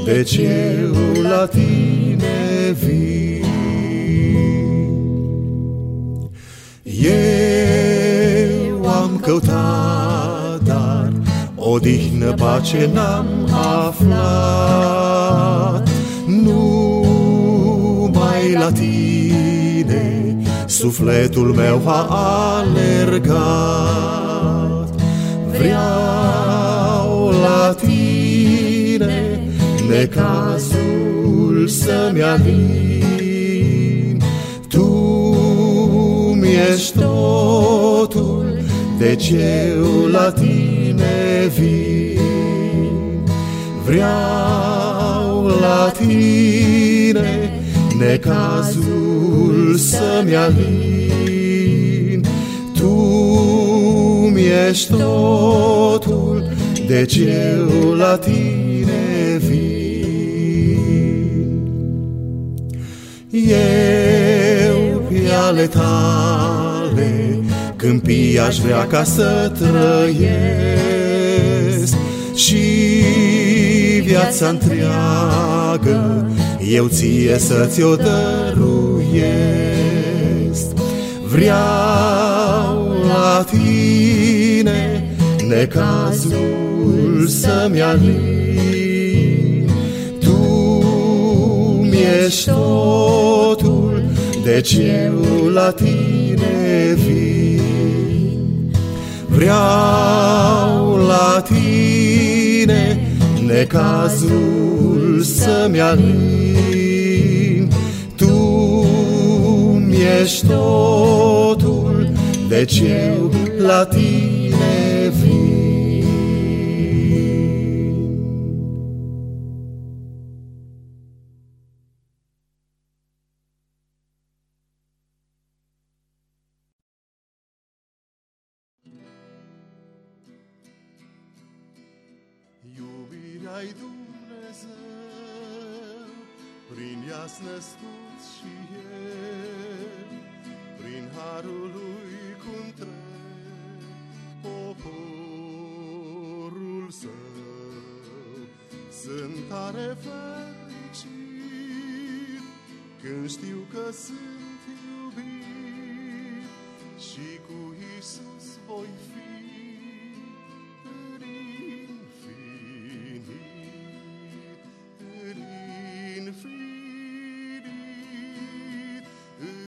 deci eu la tine vin. Eu am căutat, dar odihnă, pace n-am aflat. Numai la tine sufletul meu a alergat. Vreau la tine necazul să-mi alin. Tu mi-ești totul, deci eu la tine vin. Vreau la tine necazul să-mi alin. Tu mi-ești totul, deci eu la tine vin. Eu pe ale tale câmpii aș vrea ca să trăiesc, și viața întreagă eu ție să ți-o dăruiesc. Vreau la tine necazul să-mi alin. Tu mi-ești totul, deci eu la tine vin. Vreau la tine necazul să-mi alin. Tu mi-ești totul, deci eu la tine vin. Iubirea-i Dumnezeu, prin ea-s născut și El, prin harul lui cu-ntreg poporul său. Sunt tare fericit când știu că sunt iubit și cu Iisus voi fi